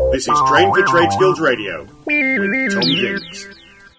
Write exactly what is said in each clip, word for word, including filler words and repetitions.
This is Train for Trade Skills Radio with Tom Jinks.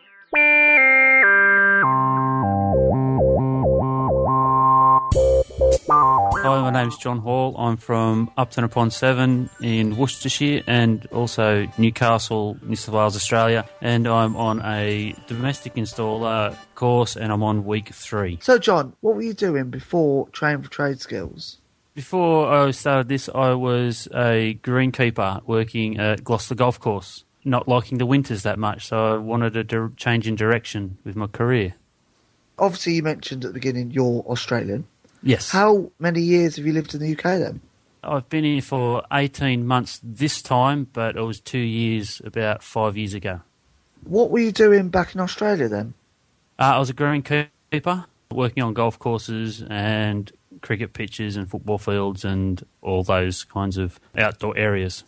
Hi, my name's John Hall. I'm from Upton upon Severn in Worcestershire and also Newcastle, New South Wales, Australia. And I'm on a domestic installer course and I'm on week three. So, John, what were you doing before Train for Trade Skills? Before I started this, I was a greenkeeper working at Gloucester Golf Course, not liking the winters that much, so I wanted a di- change in direction with my career. Obviously, you mentioned at the beginning you're Australian. Yes. How many years have you lived in the U K then? I've been here for eighteen months this time, but it was two years about five years ago. What were you doing back in Australia then? Uh, I was a greenkeeper, working on golf courses and cricket pitches and football fields and all those kinds of outdoor areas.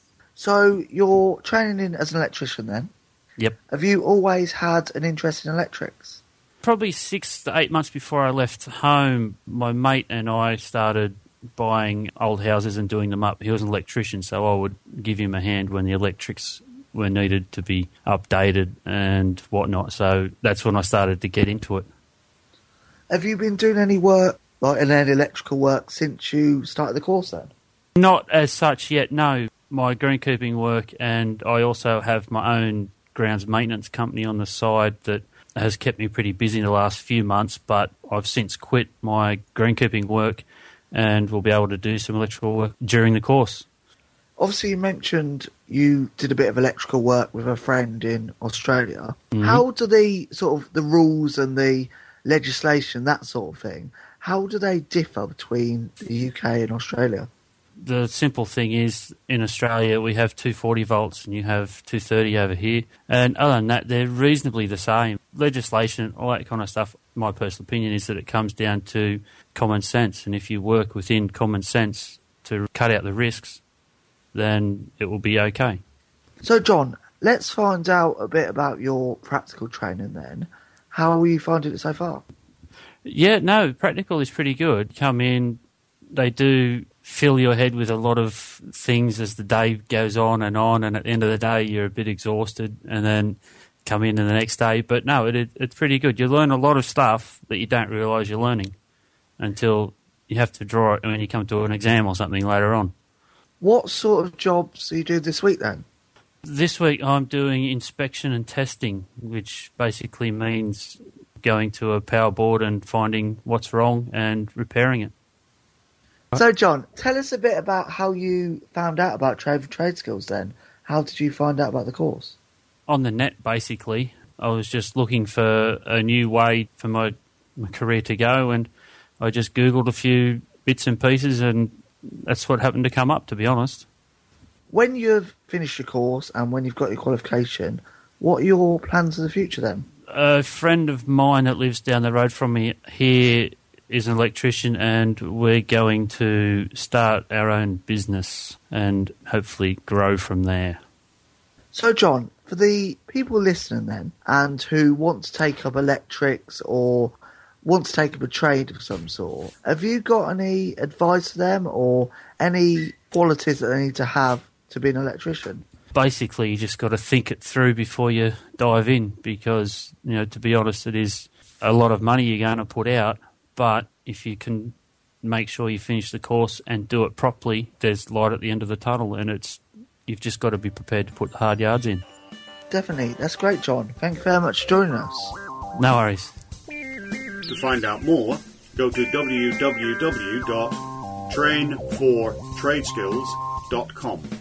So you're training in as an electrician then? Yep. Have you always had an interest in electrics? Probably six to eight months before I left home, my mate and I started buying old houses and doing them up. He was an electrician, so I would give him a hand when the electrics were needed to be updated and whatnot. So that's when I started to get into it. Have you been doing any work, like any electrical work, since you started the course then? Not as such yet, no. My greenkeeping work, and I also have my own grounds maintenance company on the side that has kept me pretty busy in the last few months, but I've since quit my greenkeeping work and will be able to do some electrical work during the course. Obviously, you mentioned you did a bit of electrical work with a friend in Australia. Mm-hmm. How do the sort of the rules and the legislation, that sort of thing, how do they differ between the U K and Australia? The simple thing is, in Australia, we have two forty volts and you have two thirty over here. And other than that, they're reasonably the same. Legislation, all that kind of stuff, my personal opinion is that it comes down to common sense. And if you work within common sense to cut out the risks, then it will be okay. So, John, let's find out a bit about your practical training then. How are you finding it so far? Yeah, no, practical is pretty good. Come in, they do fill your head with a lot of things as the day goes on and on, and at the end of the day you're a bit exhausted, and then come in the next day. But no, it, it, it's pretty good. You learn a lot of stuff that you don't realise you're learning until you have to draw it when you come to an exam or something later on. What sort of jobs do you do this week then? This week I'm doing inspection and testing, which basically means going to a power board and finding what's wrong and repairing it. So, John, tell us a bit about how you found out about Train for Trade Skills then. How did you find out about the course? On the net, basically. I was just looking for a new way for my, my career to go, and I just Googled a few bits and pieces, and that's what happened to come up, to be honest. When you've finished your course and when you've got your qualification, what are your plans for the future then? A friend of mine that lives down the road from me here is an electrician, and we're going to start our own business and hopefully grow from there. So, John, for the people listening then and who want to take up electrics or want to take up a trade of some sort, have you got any advice for them or any qualities that they need to have to be an electrician? Basically, you just got to think it through before you dive in because, you know, to be honest, it is a lot of money you're going to put out. But if you can make sure you finish the course and do it properly, there's light at the end of the tunnel, and it's you've just got to be prepared to put the hard yards in. Definitely. That's great, John. Thank you very much for joining us. No worries. To find out more, go to w w w dot train for trade skills dot com.